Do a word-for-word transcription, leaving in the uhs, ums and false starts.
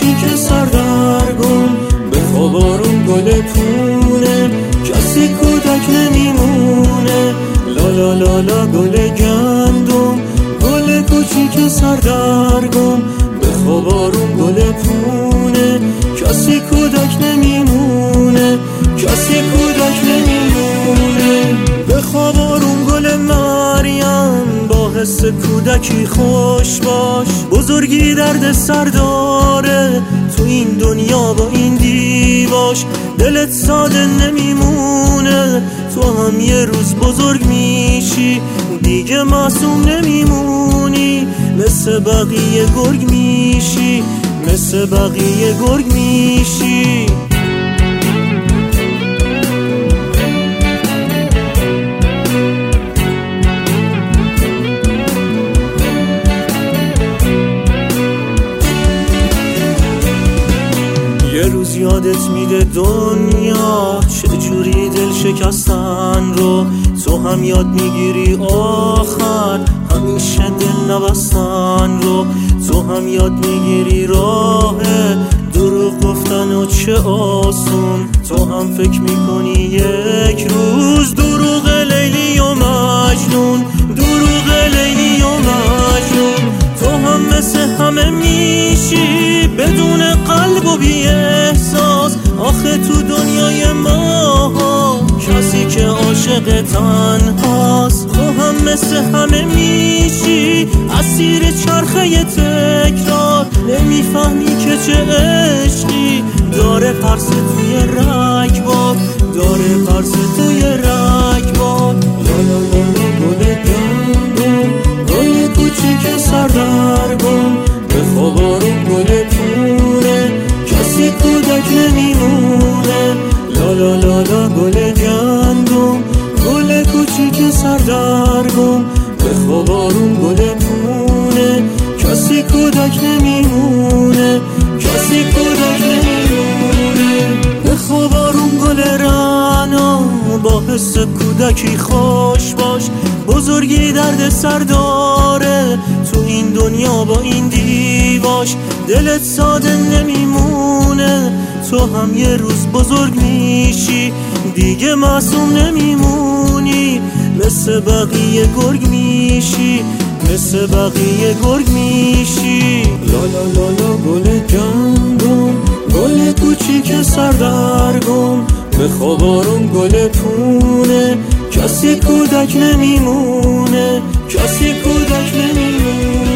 کوچیک سردرگم بخواب آروم گل پونه، کسی کودک نمیمونه. لا لا لا لا گل گندم، گل کوچیک سردرگم بخواب آروم گل پونه، کسی کودک نمیمونه، کسی کودک نمیمونه. بخواب آروم گل مریم، با حس کودکی خوش باش. بزرگی درد سر داره تو این دنیا با این دیواش. دلت ساده نمیمونه، تو هم یه روز بزرگ میشی، دیگه معصوم نمیمونی. مثل بقیه گرگ میشی، مثل بقیه گرگ میشی. یه روز یادت میده دنیا چجوری دل شکستن رو، تو هم یاد میگیری آخر همیشه دل نبستن رو. تو هم یاد میگیری راه دروغ گفتن و چه آسون. تو هم فکر میکنی یک روز دروغ لیلی و مجنون، دروغ لیلی و مجنون. تو هم مثل همه میشی بدون قلب و بی احساس. آخه تو دنیای ما کسی که عاشق تنهاست. تو هم مثل همه میشی اسیر چرخه تکرار، نمیفهمی که چه عشقی داره پرسه توی رگبار، داره پرسه توی رگبار. لا لا لا لا گل گندم، گل کوچیک سردرگم بخواب آروم گل پونه، کسی کودک نمیمونه. لا لا لا لا گل گندم، گل کوچیک سردرگم بخواب آروم گل پونه، کسی کودک نمیمونه، کسی کودک نمیمونه. بخواب آروم گل رعنا، با حس کودکی خوش باش. بزرگی درد سر داره تو این دنیا با این دیواش. دلت ساده نمیمونه، تو هم یه روز بزرگ میشی، دیگه معصوم نمیمونی. مثل بقیه گرگ میشی، مثل بقیه گرگ میشی. لا لا لا لا گل گندم، گل کوچیک سردرگم بخواب آروم گل پونه، کسی کودک نمیمونه، کسی کودک نمیمونه.